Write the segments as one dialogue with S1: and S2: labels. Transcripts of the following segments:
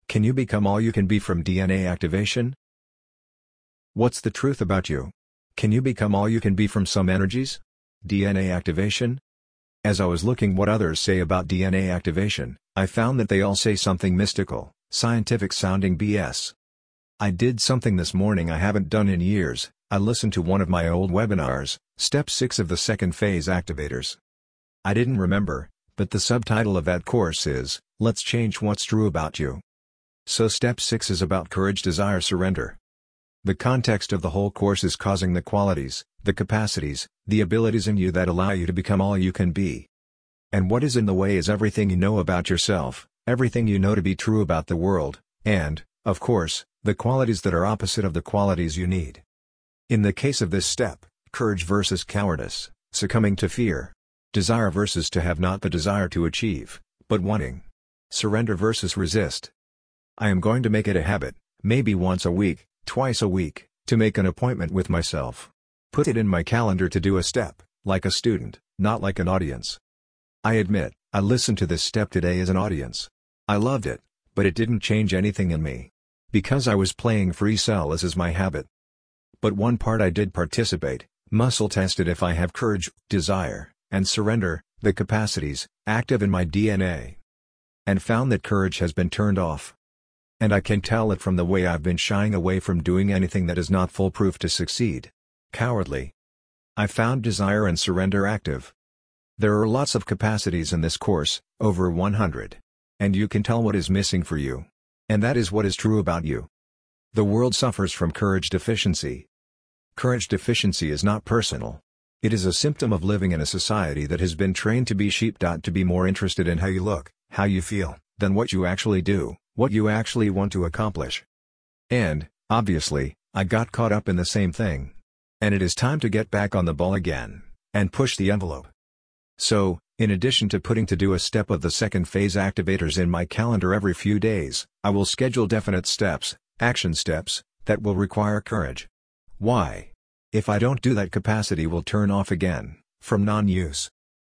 S1: Can you become all you can be from DNA activation? What's the truth about you? Can you become all you can be from some energies? DNA activation? As I was looking what others say about DNA activation, I found that they all say something mystical, scientific-sounding BS. I did something this morning I haven't done in years. I listened to one of my old webinars, Step 6 of the Second Phase Activators. I didn't remember, but the subtitle of that course is, Let's Change What's True About You. So Step 6 is about courage, desire, surrender. The context of the whole course is causing the qualities, the capacities, the abilities in you that allow you to become all you can be. And what is in the way is everything you know about yourself, everything you know to be true about the world, and, of course, the qualities that are opposite of the qualities you need. In the case of this step, courage versus cowardice, succumbing to fear. Desire versus to have, not the desire to achieve, but wanting. Surrender versus resist. I am going to make it a habit, maybe once a week, twice a week, to make an appointment with myself. Put it in my calendar to do a step, like a student, not like an audience. I admit, I listened to this step today as an audience. I loved it, but it didn't change anything in me. Because I was playing free cell as is my habit. But one part I did participate, muscle tested if I have courage, desire, and surrender, the capacities, active in my DNA. And found that courage has been turned off. And I can tell it from the way I've been shying away from doing anything that is not foolproof to succeed. Cowardly. I found desire and surrender active. There are lots of capacities in this course, over 100. And you can tell what is missing for you. And that is what is true about you. The world suffers from courage deficiency. Courage deficiency is not personal. It is a symptom of living in a society that has been trained to be sheep. To be more interested in how you look, how you feel, than what you actually do, what you actually want to accomplish. And, obviously, I got caught up in the same thing. And it is time to get back on the ball again, and push the envelope. So, in addition to putting to do a step of the second phase activators in my calendar every few days, I will schedule definite steps, action steps, that will require courage. Why? If I don't do that, capacity will turn off again, from non-use.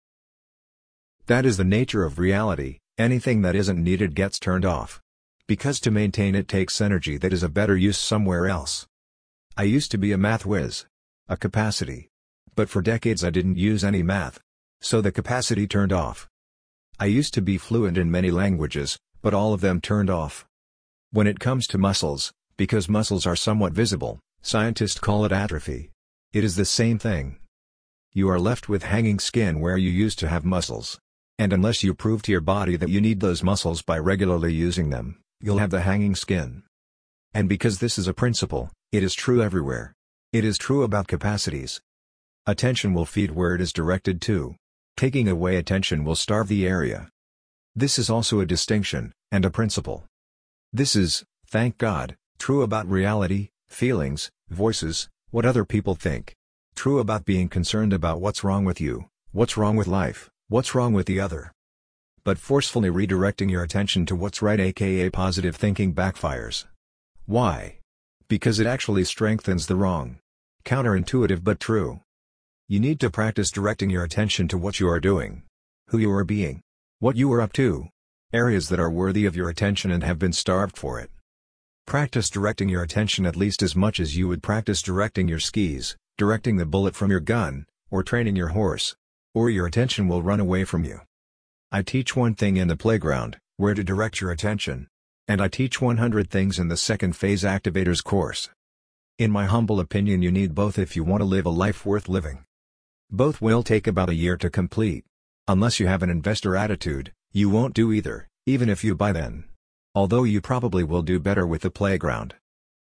S1: That is the nature of reality, anything that isn't needed gets turned off. Because to maintain it takes energy that is a better use somewhere else. I used to be a math whiz. A capacity. But for decades I didn't use any math. So the capacity turned off. I used to be fluent in many languages, but all of them turned off. When it comes to muscles, because muscles are somewhat visible, scientists call it atrophy. It is the same thing. You are left with hanging skin where you used to have muscles. And unless you prove to your body that you need those muscles by regularly using them, you'll have the hanging skin. And because this is a principle, it is true everywhere. It is true about capacities. Attention will feed where it is directed to. Taking away attention will starve the area. This is also a distinction, and a principle. This is, thank God, true about reality, feelings, voices, what other people think. True about being concerned about what's wrong with you, what's wrong with life, what's wrong with the other. But forcefully redirecting your attention to what's right, aka positive thinking, backfires. Why? Because it actually strengthens the wrong. Counterintuitive but true. You need to practice directing your attention to what you are doing, who you are being, what you are up to, areas that are worthy of your attention and have been starved for it. Practice directing your attention at least as much as you would practice directing your skis, directing the bullet from your gun, or training your horse. Or your attention will run away from you. I teach one thing in the playground, where to direct your attention. And I teach 100 things in the second phase activators course. In my humble opinion, you need both if you want to live a life worth living. Both will take about a year to complete. Unless you have an investor attitude, you won't do either, even if you buy then. Although you probably will do better with the playground.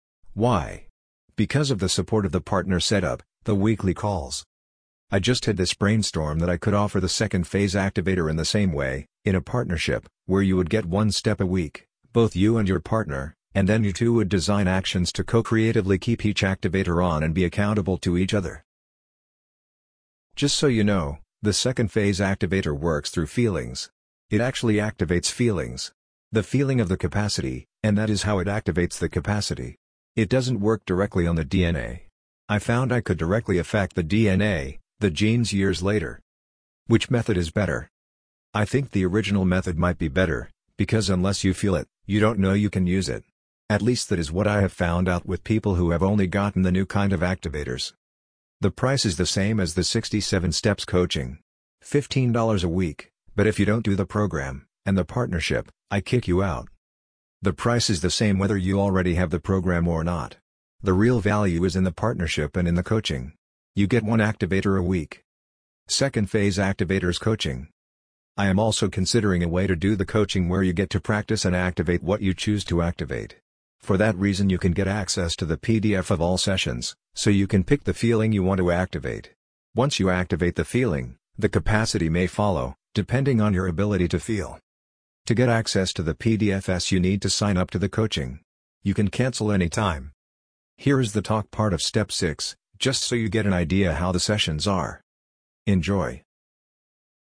S1: Why? Because of the support of the partner setup, the weekly calls. I just had this brainstorm that I could offer the second phase activator in the same way, in a partnership, where you would get one step a week, both you and your partner, and then you two would design actions to co-creatively keep each activator on and be accountable to each other. Just so you know, the second phase activator works through feelings. It actually activates feelings. The feeling of the capacity, and that is how it activates the capacity. It doesn't work directly on the DNA. I found I could directly affect the DNA, the genes, years later. Which method is better? I think the original method might be better, because unless you feel it, You don't know you can use it. At least that is what I have found out with people who have only gotten the new kind of activators. The price is the same as the 67 Steps coaching. $15 a week, but if you don't do the program, and the partnership, I kick you out. The price is the same whether you already have the program or not. The real value is in the partnership and in the coaching. You get one activator a week. Second phase activators coaching. I am also considering a way to do the coaching where you get to practice and activate what you choose to activate. For that reason you can get access to the PDF of all sessions, so you can pick the feeling you want to activate. Once you activate the feeling, the capacity may follow, depending on your ability to feel. To get access to the PDFs you need to sign up to the coaching. You can cancel anytime. Here is the talk part of Step 6, just so you get an idea how the sessions are. Enjoy.